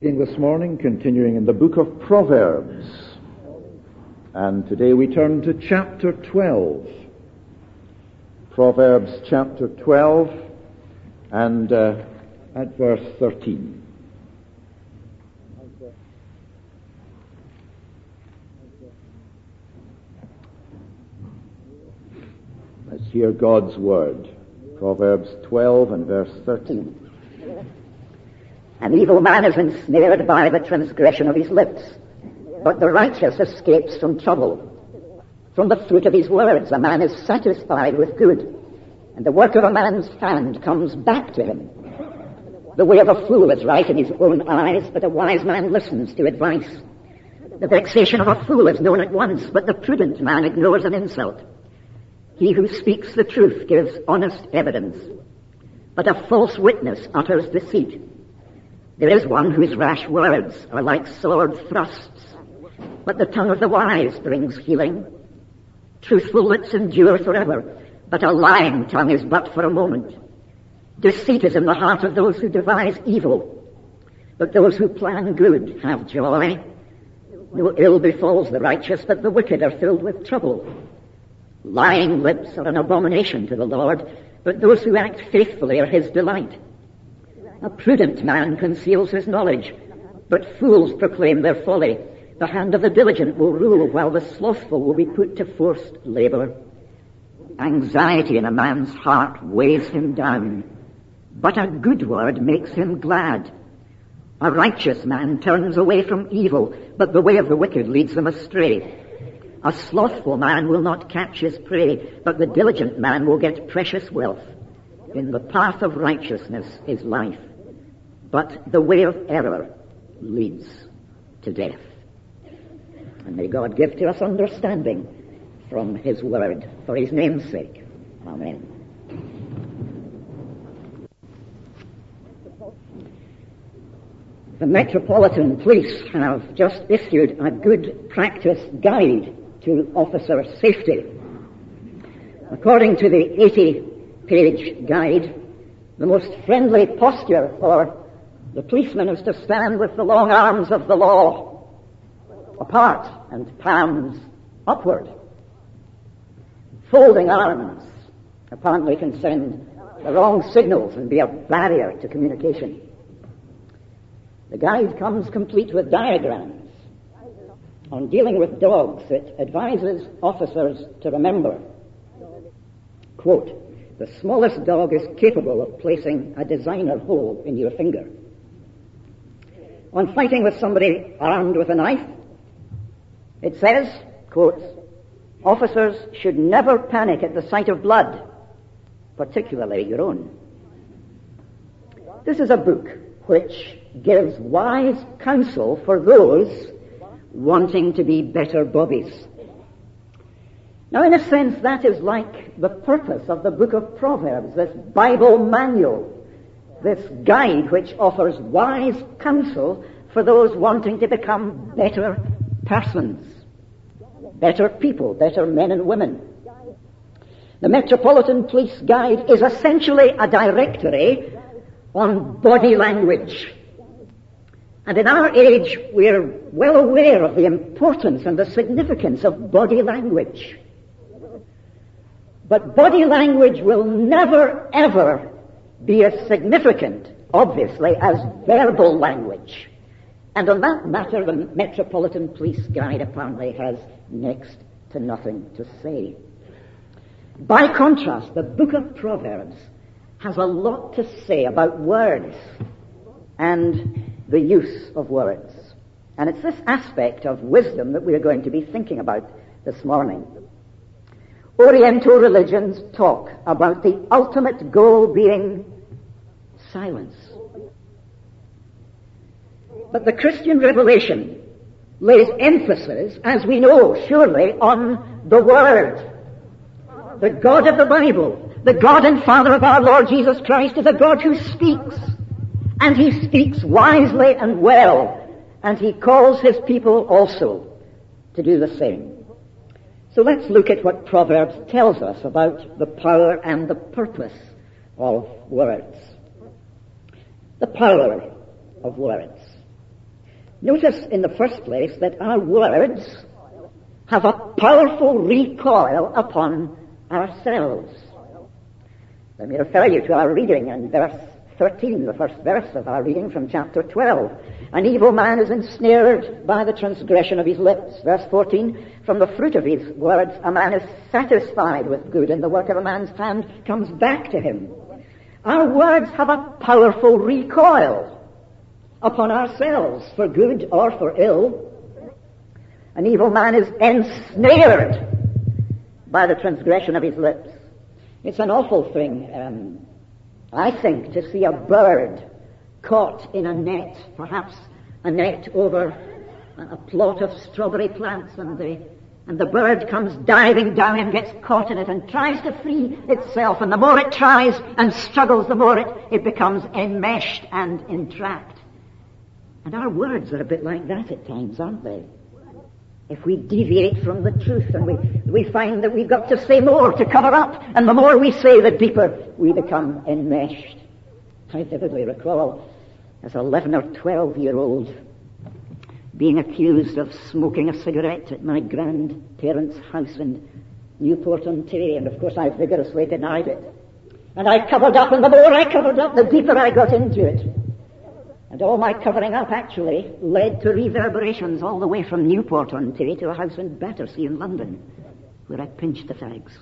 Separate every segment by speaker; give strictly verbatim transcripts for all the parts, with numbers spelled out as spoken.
Speaker 1: This morning, continuing in the book of Proverbs, and today we turn to chapter twelve. Proverbs chapter twelve and uh, at verse thirteen. Let's hear God's word. Proverbs twelve and verse thirteen.
Speaker 2: An evil man is ensnared by the transgression of his lips, but the righteous escapes from trouble. From the fruit of his words a man is satisfied with good, and the work of a man's hand comes back to him. The way of a fool is right in his own eyes, but a wise man listens to advice. The vexation of a fool is known at once, but the prudent man ignores an insult. He who speaks the truth gives honest evidence, but a false witness utters deceit. There is one whose rash words are like sword thrusts, but the tongue of the wise brings healing. Truthful lips endure forever, but a lying tongue is but for a moment. Deceit is in the heart of those who devise evil, but those who plan good have joy. No ill befalls the righteous, but the wicked are filled with trouble. Lying lips are an abomination to the Lord, but those who act faithfully are his delight. A prudent man conceals his knowledge, but fools proclaim their folly. The hand of the diligent will rule, while the slothful will be put to forced labor. Anxiety in a man's heart weighs him down, but a good word makes him glad. A righteous man turns away from evil, but the way of the wicked leads them astray. A slothful man will not catch his prey, but the diligent man will get precious wealth. In the path of righteousness is life, but the way of error leads to death. And may God give to us understanding from his word, for his name's sake. Amen. The Metropolitan Police have just issued a good practice guide to officer safety. According to the eighty-page guide, the most friendly posture for the policeman is to stand with the long arms of the law apart and palms upward. Folding arms apparently can send the wrong signals and be a barrier to communication. The guide comes complete with diagrams on dealing with dogs. It advises officers to remember, quote, the smallest dog is capable of placing a designer hole in your finger. On fighting with somebody armed with a knife, it says, quote, officers should never panic at the sight of blood, particularly your own. This is a book which gives wise counsel for those wanting to be better bobbies. Now, in a sense, that is like the purpose of the book of Proverbs, this Bible manual, this guide which offers wise counsel for those wanting to become better persons, better people, better men and women. The Metropolitan Police Guide is essentially a directory on body language. And in our age, we're well aware of the importance and the significance of body language. But body language will never, ever be as significant, obviously, as verbal language. And on that matter, the Metropolitan Police Guide apparently has next to nothing to say. By contrast, the book of Proverbs has a lot to say about words and the use of words. And it's this aspect of wisdom that we're going to be thinking about this morning. Oriental religions talk about the ultimate goal being silence. But the Christian revelation lays emphasis, as we know, surely, on the Word. The God of the Bible, the God and Father of our Lord Jesus Christ, is a God who speaks. And he speaks wisely and well. And he calls his people also to do the same. So let's look at what Proverbs tells us about the power and the purpose of words. The power of words. Notice in the first place that our words have a powerful recoil upon ourselves. Let me refer you to our reading in verse thirteen, the first verse of our reading from chapter twelve. An evil man is ensnared by the transgression of his lips. Verse fourteen, from the fruit of his words a man is satisfied with good, and the work of a man's hand comes back to him. Our words have a powerful recoil upon ourselves, for good or for ill. An evil man is ensnared by the transgression of his lips. It's an awful thing, um, I think, to see a bird caught in a net, perhaps a net over a plot of strawberry plants, and the, and the bird comes diving down and gets caught in it and tries to free itself, and the more it tries and struggles, the more it, it becomes enmeshed and entrapped. And our words are a bit like that at times, aren't they? If we deviate from the truth and we, we find that we've got to say more to cover up, and the more we say, the deeper we become enmeshed. I vividly recall as an eleven or twelve year old being accused of smoking a cigarette at my grandparents' house in Newport, Ontario, and of course I vigorously denied it. And I covered up, and the more I covered up, the deeper I got into it. And all my covering up actually led to reverberations all the way from Newport, Ontario, to a house in Battersea in London, where I pinched the fags.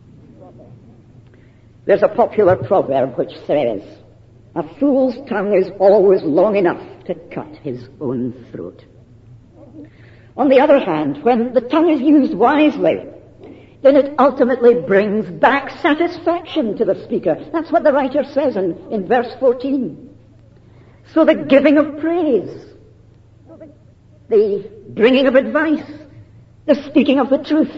Speaker 2: There's a popular proverb which says, a fool's tongue is always long enough to cut his own throat. On the other hand, when the tongue is used wisely, then it ultimately brings back satisfaction to the speaker. That's what the writer says in, in verse fourteen. So the giving of praise, the bringing of advice, the speaking of the truth,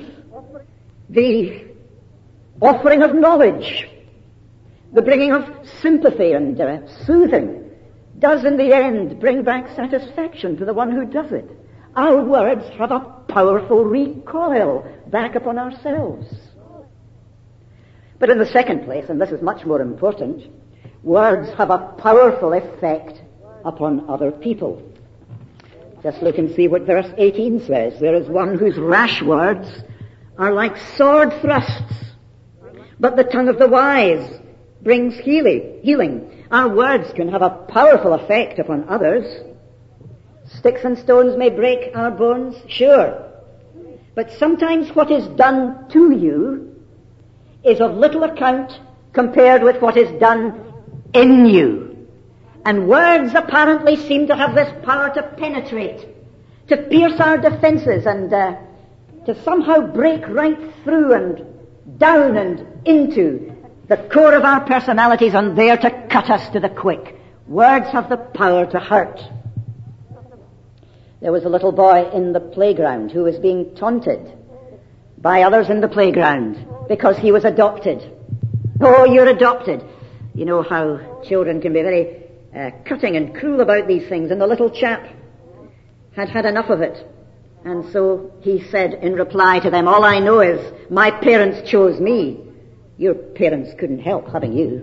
Speaker 2: the offering of knowledge, the bringing of sympathy and uh, soothing does in the end bring back satisfaction to the one who does it. Our words have a powerful recoil back upon ourselves. But in the second place, and this is much more important, words have a powerful effect upon other people. Just look and see what verse eighteen says. There is one whose rash words are like sword thrusts, but the tongue of the wise brings healing. Our words can have a powerful effect upon others. Sticks and stones may break our bones, sure. But sometimes what is done to you is of little account compared with what is done in you. And words apparently seem to have this power to penetrate, to pierce our defenses, and uh, to somehow break right through and down and into the core of our personalities, and there to cut us to the quick. Words have the power to hurt. There was a little boy in the playground who was being taunted by others in the playground because he was adopted. Oh, you're adopted. You know how children can be very uh, cutting and cruel about these things, and the little chap had had enough of it. And so he said in reply to them, all I know is my parents chose me. Your parents couldn't help having you.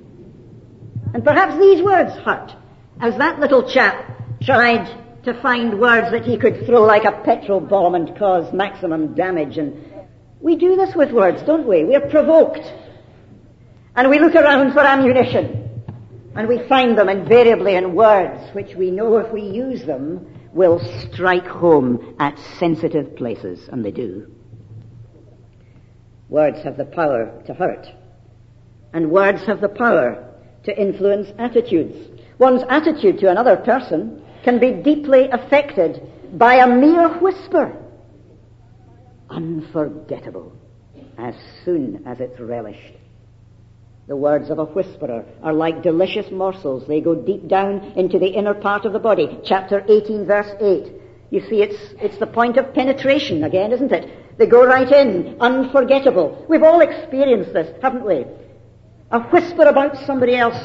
Speaker 2: And perhaps these words hurt, as that little chap tried to find words that he could throw like a petrol bomb and cause maximum damage. And we do this with words, don't we? We're provoked. And we look around for ammunition. And we find them invariably in words which we know if we use them will strike home at sensitive places. And they do. Words have the power to hurt. And words have the power to influence attitudes. One's attitude to another person can be deeply affected by a mere whisper. Unforgettable as soon as it's relished. The words of a whisperer are like delicious morsels. They go deep down into the inner part of the body. Chapter eighteen, verse eight. You see, it's it's the point of penetration again, isn't it? They go right in, unforgettable. We've all experienced this, haven't we? A whisper about somebody else.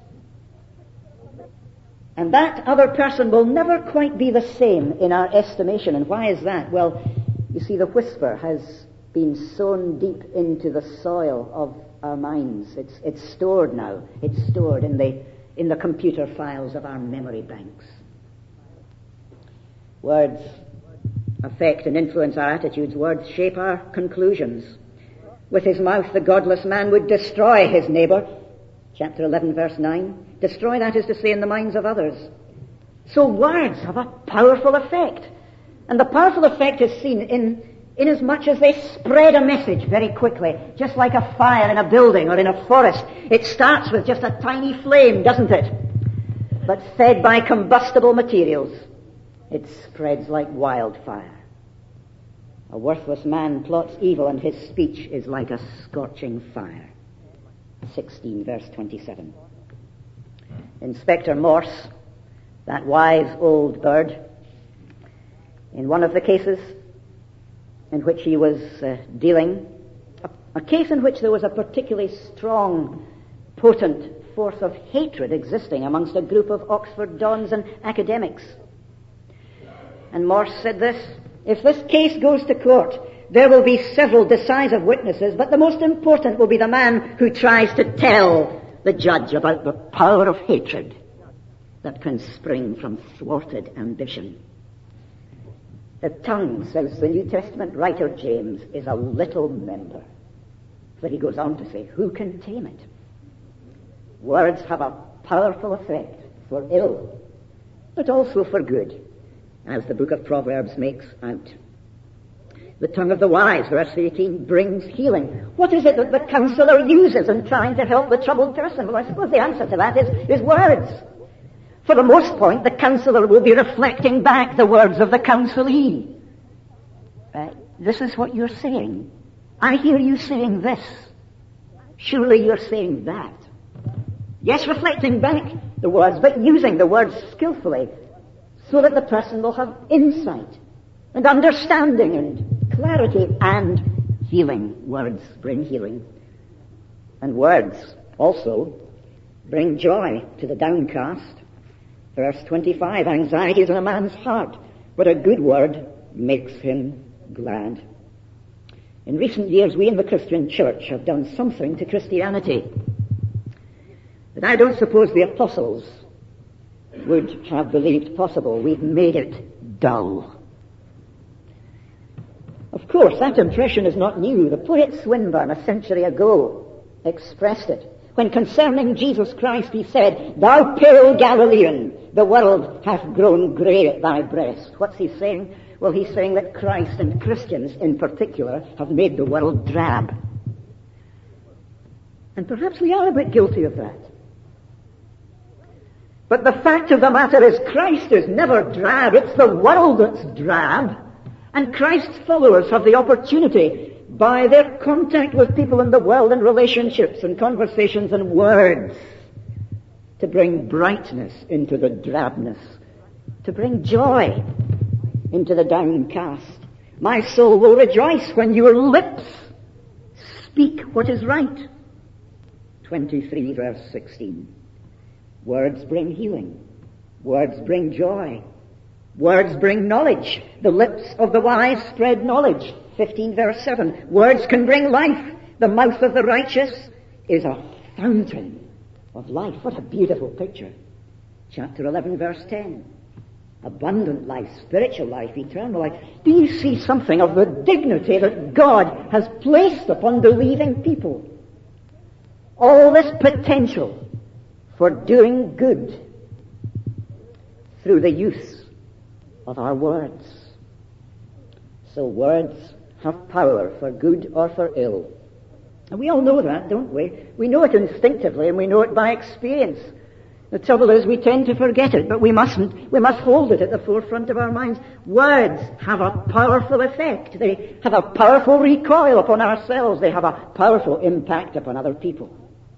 Speaker 2: And that other person will never quite be the same in our estimation. And why is that? Well, you see, the whisper has been sown deep into the soil of our minds. It's it's stored now. It's stored in the in the computer files of our memory banks. Words affect and influence our attitudes. Words shape our conclusions. With his mouth, the godless man would destroy his neighbor. Chapter eleven, verse nine. Destroy, that is to say, in the minds of others. So words have a powerful effect. And the powerful effect is seen in inasmuch as they spread a message very quickly, just like a fire in a building or in a forest. It starts with just a tiny flame, doesn't it? But fed by combustible materials, it spreads like wildfire. A worthless man plots evil, and his speech is like a scorching fire. sixteen, verse twenty-seven. Inspector Morse, that wise old bird, in one of the cases in which he was uh, dealing, a, a case in which there was a particularly strong, potent force of hatred existing amongst a group of Oxford dons and academics. And Morse said this: if this case goes to court, there will be several decisive witnesses, but the most important will be the man who tries to tell the judge about the power of hatred that can spring from thwarted ambition. The tongue, says the New Testament writer James, is a little member. But he goes on to say, who can tame it? Words have a powerful effect for ill, but also for good, as the book of Proverbs makes out. The tongue of the wise, verse eighteen, brings healing. What is it that the counselor uses in trying to help the troubled person? Well, I suppose the answer to that is, is words. For the most part, the counselor will be reflecting back the words of the counselee. Uh, this is what you're saying. I hear you saying this. Surely you're saying that. Yes, reflecting back the words, but using the words skillfully so that the person will have insight and understanding and clarity and healing. Words bring healing. And words also bring joy to the downcast. Verse twenty-five, anxiety is in a man's heart, but a good word makes him glad. In recent years, we in the Christian church have done something to Christianity that I don't suppose the apostles would have believed possible. We've made it dull. Of course, that impression is not new. The poet Swinburne, a century ago, expressed it. When concerning Jesus Christ he said, "Thou pale Galilean, the world hath grown grey at thy breast." What's he saying? Well, he's saying that Christ and Christians in particular have made the world drab. And perhaps we are a bit guilty of that. But the fact of the matter is Christ is never drab. It's the world that's drab. And Christ's followers have the opportunity, by their contact with people in the world and relationships and conversations and words, to bring brightness into the drabness, to bring joy into the downcast. My soul will rejoice when your lips speak what is right. twenty-three, verse sixteen. Words bring healing. Words bring joy. Words bring knowledge. The lips of the wise spread knowledge. fifteen, verse seven. Words can bring life. The mouth of the righteous is a fountain of life. What a beautiful picture. Chapter eleven, verse ten. Abundant life, spiritual life, eternal life. Do you see something of the dignity that God has placed upon believing people? All this potential for doing good through the use of our words. So words have power for good or for ill. And we all know that, don't we? We know it instinctively and we know it by experience. The trouble is we tend to forget it, but we mustn't. We must hold it at the forefront of our minds. Words have a powerful effect. They have a powerful recoil upon ourselves. They have a powerful impact upon other people.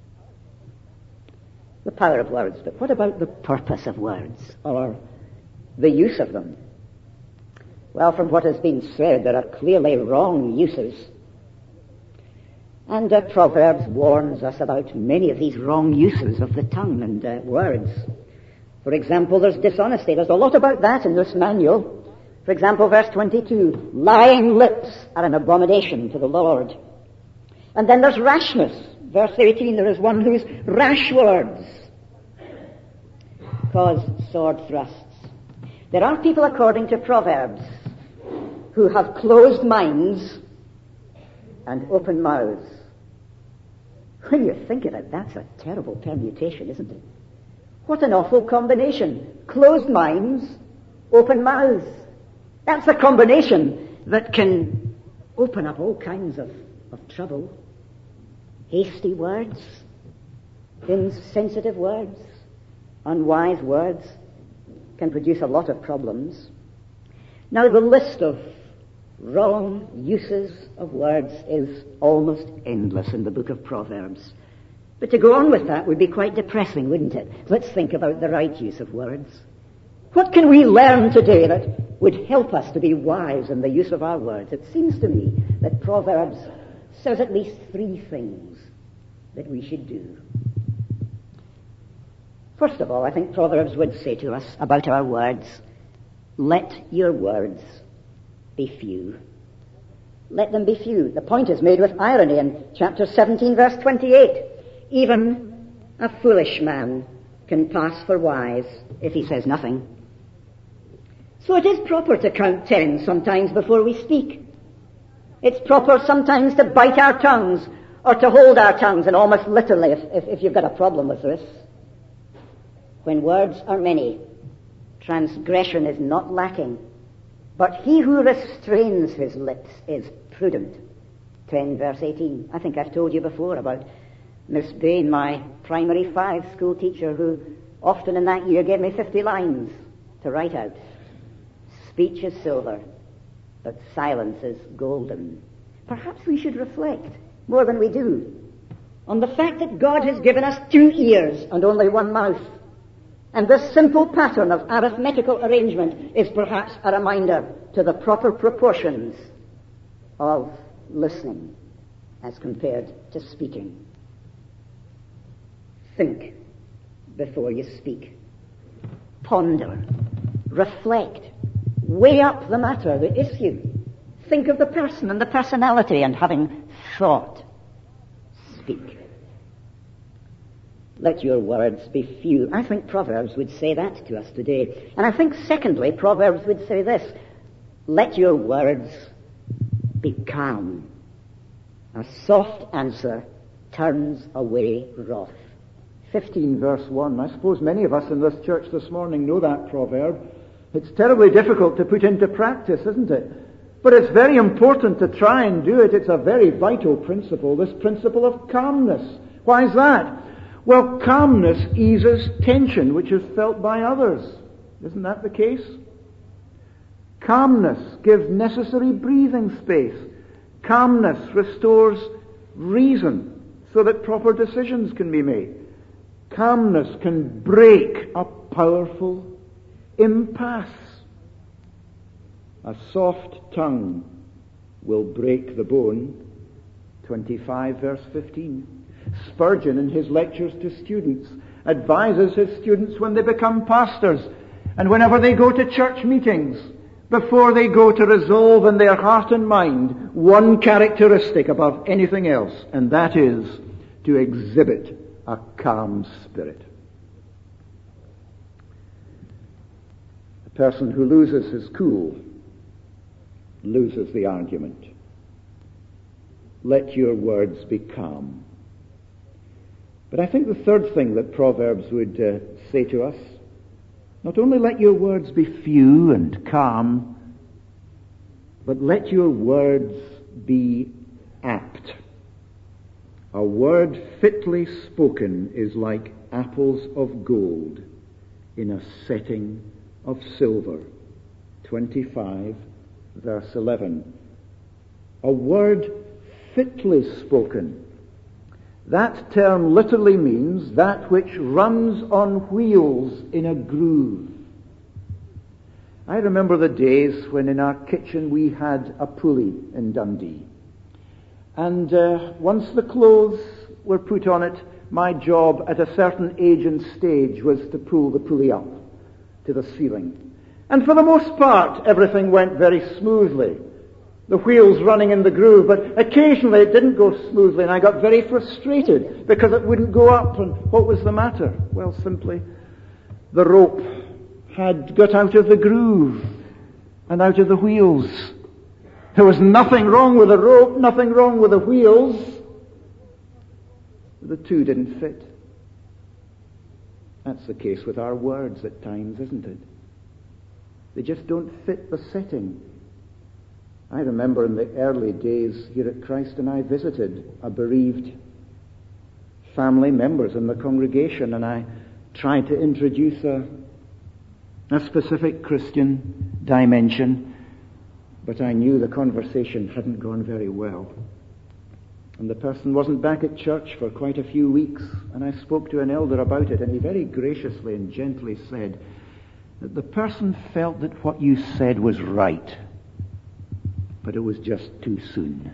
Speaker 2: The power of words. But what about the purpose of words, or the use of them? Well, from what has been said, there are clearly wrong uses. And uh, Proverbs warns us about many of these wrong uses of the tongue and uh, words. For example, there's dishonesty. There's a lot about that in this manual. For example, verse twenty-two, lying lips are an abomination to the Lord. And then there's rashness. Verse eighteen, there is one whose rash words cause sword thrusts. There are people, according to Proverbs, who have closed minds and open mouths. When you think of it, that's a terrible permutation, isn't it? What an awful combination. Closed minds, open mouths. That's a combination that can open up all kinds of, of trouble. Hasty words, insensitive words, unwise words can produce a lot of problems. Now, the list of wrong uses of words is almost endless in the book of Proverbs. But to go on with that would be quite depressing, wouldn't it? Let's think about the right use of words. What can we learn today that would help us to be wise in the use of our words? It seems to me that Proverbs says at least three things that we should do. First of all, I think Proverbs would say to us about our words, let your words be few. Let them be few. The point is made with irony in chapter seventeen, verse twenty-eight. Even a foolish man can pass for wise if he says nothing. So it is proper to count ten sometimes before we speak. It's proper sometimes to bite our tongues or to hold our tongues, and almost literally if, if, if you've got a problem with this. When words are many, transgression is not lacking, but he who restrains his lips is prudent. ten verse eighteen. I think I've told you before about Miss Bain, my primary five school teacher, who often in that year gave me fifty lines to write out. Speech is silver, but silence is golden. Perhaps we should reflect more than we do on the fact that God has given us two ears and only one mouth. And this simple pattern of arithmetical arrangement is perhaps a reminder to the proper proportions of listening as compared to speaking. Think before you speak. Ponder. Reflect. Weigh up the matter, the issue. Think of the person and the personality, and having thought, speak. Let your words be few. I think Proverbs would say that to us today. And I think, secondly, Proverbs would say this. Let your words be calm. A soft answer turns away wrath.
Speaker 1: fifteen verse one. I suppose many of us in this church this morning know that proverb. It's terribly difficult to put into practice, isn't it? But it's very important to try and do it. It's a very vital principle, this principle of calmness. Why is that? Well, calmness eases tension, which is felt by others. Isn't that the case? Calmness gives necessary breathing space. Calmness restores reason so that proper decisions can be made. Calmness can break a powerful impasse. A soft tongue will break the bone. twenty-five verse fifteen. Spurgeon, in his lectures to students, advises his students when they become pastors and whenever they go to church meetings, before they go, to resolve in their heart and mind one characteristic above anything else, and that is to exhibit a calm spirit. A person who loses his cool loses the argument. Let your words be calm. But I think the third thing that Proverbs would uh, say to us, not only let your words be few and calm, but let your words be apt. A word fitly spoken is like apples of gold in a setting of silver. twenty-five verse eleven. A word fitly spoken. That term literally means that which runs on wheels in a groove. I remember the days when in our kitchen we had a pulley in Dundee. And uh, once the clothes were put on it, my job at a certain age and stage was to pull the pulley up to the ceiling. And for the most part, everything went very smoothly. The wheels running in the groove, but occasionally it didn't go smoothly, and I got very frustrated because it wouldn't go up. And what was the matter? Well, simply the rope had got out of the groove and out of the wheels. There was nothing wrong with the rope, nothing wrong with the wheels. The two didn't fit. That's the case with our words at times, isn't it? They just don't fit the setting. I remember in the early days here at Christ, and I visited a bereaved family members in the congregation, and I tried to introduce a, a specific Christian dimension, but I knew the conversation hadn't gone very well. And the person wasn't back at church for quite a few weeks, and I spoke to an elder about it, and he very graciously and gently said that the person felt that what you said was right, but it was just too soon.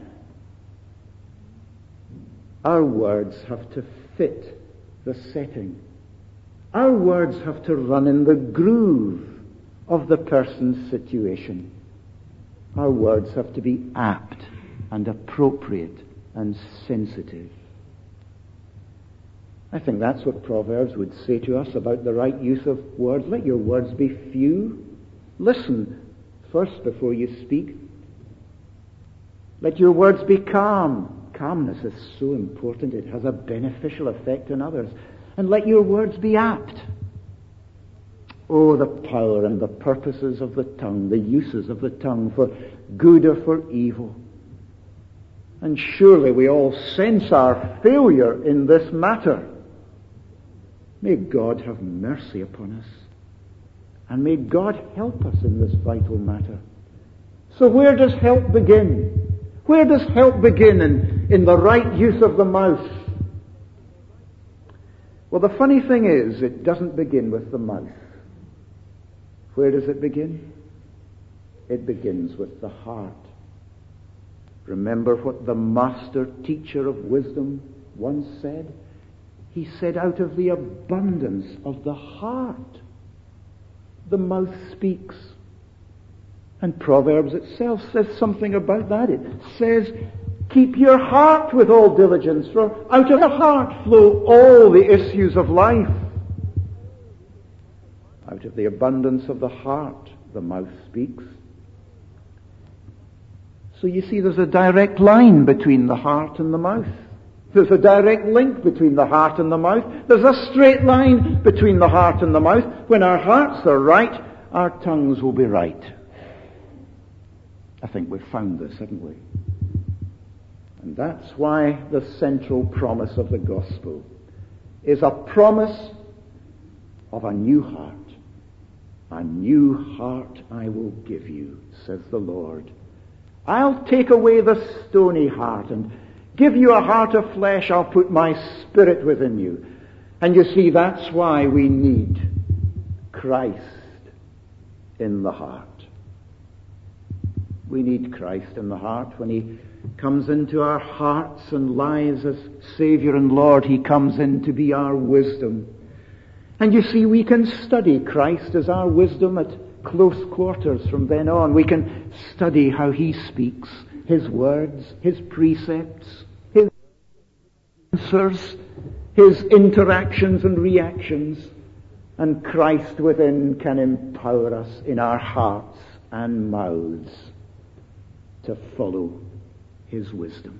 Speaker 1: Our words have to fit the setting. Our words have to run in the groove of the person's situation. Our words have to be apt and appropriate and sensitive. I think that's what Proverbs would say to us about the right use of words. Let your words be few. Listen first before you speak. Let your words be calm. Calmness is so important. It has a beneficial effect on others. And let your words be apt. Oh, the power and the purposes of the tongue, the uses of the tongue for good or for evil. And surely we all sense our failure in this matter. May God have mercy upon us. And may God help us in this vital matter. So where does help begin? Where does help begin in, in the right use of the mouth? Well, the funny thing is, it doesn't begin with the mouth. Where does it begin? It begins with the heart. Remember what the master teacher of wisdom once said? He said, out of the abundance of the heart, the mouth speaks. And Proverbs itself says something about that. It says, keep your heart with all diligence, for out of the heart flow all the issues of life. Out of the abundance of the heart, the mouth speaks. So you see, there's a direct line between the heart and the mouth. There's a direct link between the heart and the mouth. There's a straight line between the heart and the mouth. When our hearts are right, our tongues will be right. I think we've found this, haven't we? And that's why the central promise of the gospel is a promise of a new heart. A new heart I will give you, says the Lord. I'll take away the stony heart and give you a heart of flesh. I'll put my spirit within you. And you see, that's why we need Christ in the heart. We need Christ in the heart. When he comes into our hearts and lives as Savior and Lord, he comes in to be our wisdom. And you see, we can study Christ as our wisdom at close quarters from then on. We can study how he speaks, his words, his precepts, his answers, his interactions and reactions. And Christ within can empower us in our hearts and mouths to follow his wisdom.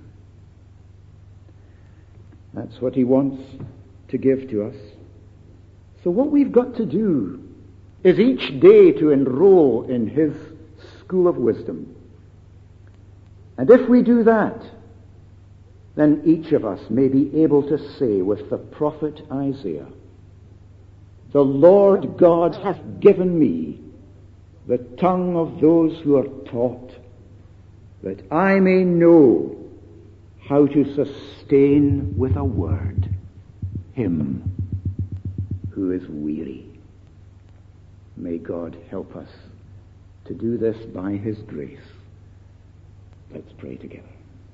Speaker 1: That's what he wants to give to us. So what we've got to do is each day to enroll in his school of wisdom. And if we do that, then each of us may be able to say with the prophet Isaiah, the Lord God hath given me the tongue of those who are taught, that I may know how to sustain with a word him who is weary. May God help us to do this by his grace. Let's pray together.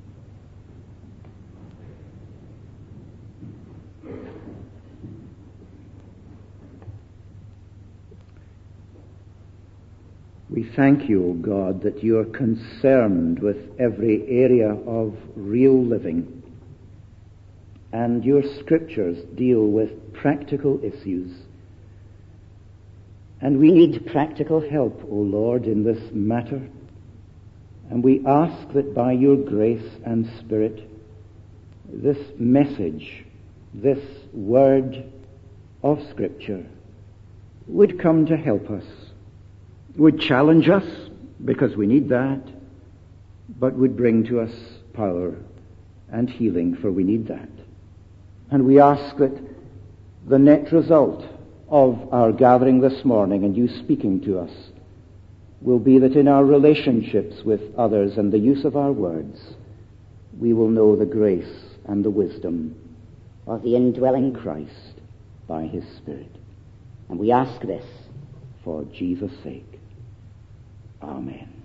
Speaker 1: We thank you, O God, that you are concerned with every area of real living, and your scriptures deal with practical issues. And we need practical help, O Lord, in this matter. And we ask that by your grace and Spirit, this message, this word of Scripture would come to help us, would challenge us, because we need that, but would bring to us power and healing, for we need that. And we ask that the net result of our gathering this morning and you speaking to us will be that in our relationships with others and the use of our words, we will know the grace and the wisdom of the indwelling Christ by his Spirit. And we ask this for Jesus' sake. Amen.